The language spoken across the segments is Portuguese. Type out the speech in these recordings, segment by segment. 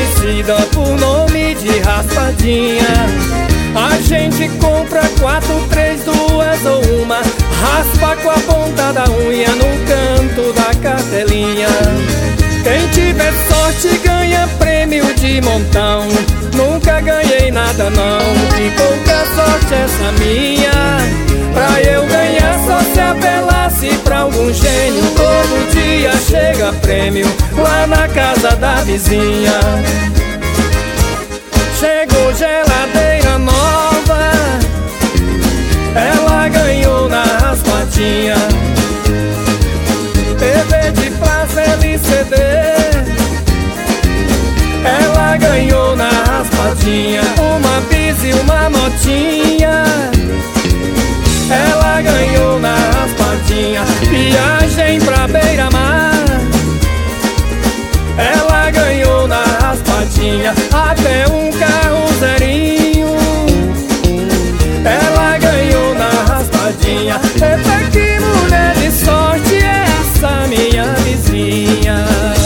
conhecida por nome de raspadinha. A gente compra 4, 3, 2 ou uma, raspa com a ponta da unha no canto da cartelinha. Quem tiver sorte ganha prêmio de montão. Nunca ganhei nada não, que pouca sorte essa minha. Pra eu ganhar só se apelasse pra algum gênio. Todo dia chega prêmio lá na casa da vizinha. Chegou geladeira nova, ela ganhou na raspadinha. TV de plasma LCD, ela ganhou na raspadinha. Uma bis e uma motinha, ela ganhou na raspadinha. Viagem pra beira-mar, ela ganhou na raspadinha. Até um carro zerinho, ela ganhou na raspadinha. Eita, que mulher de sorte é essa minha vizinha.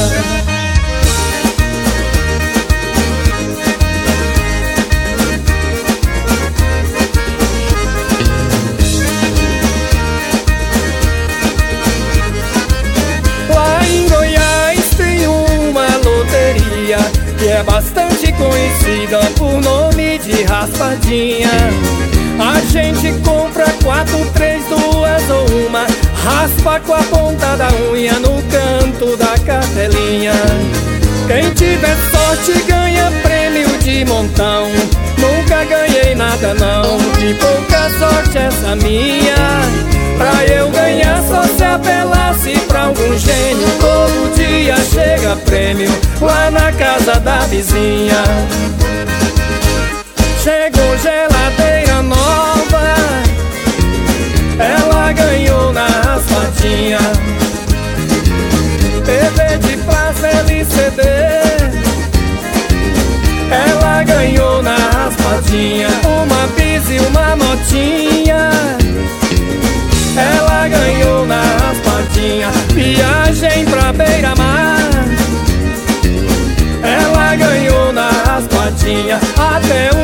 Que é bastante conhecida por nome de raspadinha. A gente compra 4, 3, 2 ou uma, raspa com a ponta da unha no canto da cartelinha. Quem tiver sorte ganha prêmio de montão. Nunca ganhei nada não, que pouca sorte essa minha. Pra eu ganhar só se apelasse pra algum gênio. Todo dia chega prêmio lá na casa da vizinha. Chegou geladeira nova, ela ganhou na raspadinha. TV de plasma LCD, ela ganhou na raspadinha. Uma bis e uma motinha, ela ganhou na raspadinha. Viagem pra beira-mar, ela ganhou na raspadinha. Até